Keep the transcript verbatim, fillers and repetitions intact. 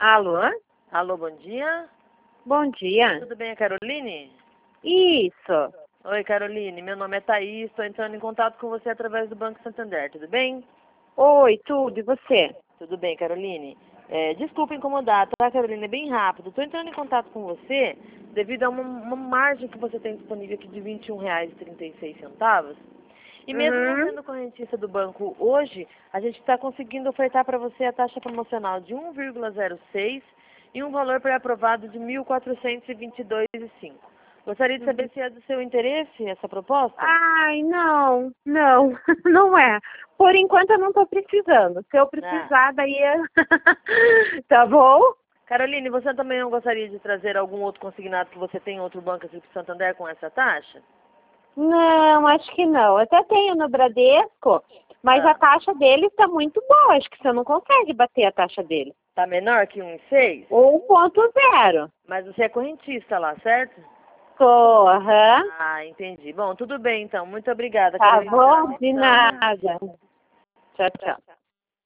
Alô? Alô, bom dia. Bom dia. Tudo bem, a Caroline? Isso. Oi, Caroline. Meu nome é Thaís. Estou entrando em contato com você através do Banco Santander. Tudo bem? Oi, tudo. E você? Tudo bem, Caroline. É, desculpa incomodar, tá, Caroline? É bem rápido. Estou entrando em contato com você devido a uma, uma margem que você tem disponível aqui de vinte e um reais e trinta e seis centavos. E mesmo não Uhum. sendo correntista do banco hoje, a gente está conseguindo ofertar para você a taxa promocional de um vírgula zero seis e um valor pré-aprovado de mil quatrocentos e vinte e dois vírgula cinco. Gostaria de saber se é do seu interesse essa proposta? Ai, não, não, não é. Por enquanto eu não estou precisando. Se eu Ah. precisar, daí é... Tá bom? Caroline, você também não gostaria de trazer algum outro consignado que você tem em outro banco aqui do Santander com essa taxa? Não, acho que não. Eu até tenho no Bradesco, mas Ah. a taxa dele está muito boa. Acho que você não consegue bater a taxa dele. Tá menor que um vírgula seis? Ou um ponto zero. Mas você é correntista lá, certo? Tô, aham. Ah, entendi. Bom, tudo bem então. Muito obrigada, Tá Caroline. bom? De Tchau. nada. Tchau, tchau.